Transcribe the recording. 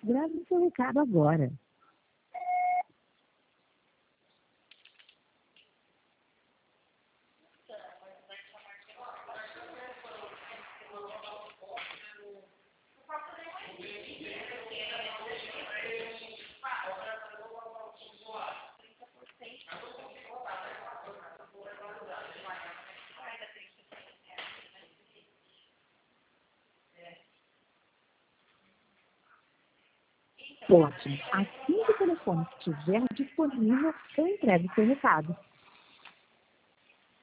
Grave seu recado agora. Ótimo. Assim que o telefone estiver disponível, eu entrego o seu recado.